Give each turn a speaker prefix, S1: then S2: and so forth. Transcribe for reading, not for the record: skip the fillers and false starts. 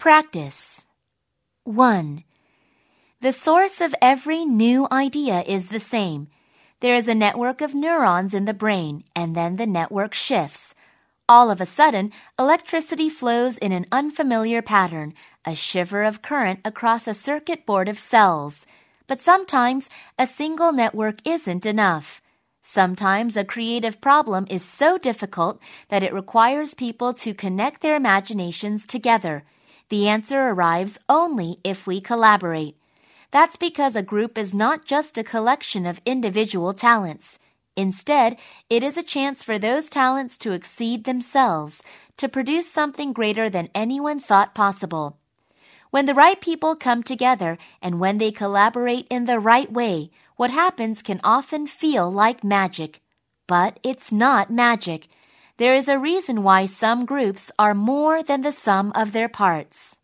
S1: Practice. 1. The source of every new idea is the same. There is a network of neurons in the brain, and then the network shifts. All of a sudden, electricity flows in an unfamiliar pattern, a shiver of current across a circuit board of cells. But sometimes, a single network isn't enough. Sometimes a creative problem is so difficult that it requires people to connect their imaginations together. The answer arrives only if we collaborate. That's because a group is not just a collection of individual talents. Instead, it is a chance for those talents to exceed themselves, to produce something greater than anyone thought possible. When the right people come together and when they collaborate in the right way, what happens can often feel like magic. But it's not magic. There is a reason why some groups are more than the sum of their parts.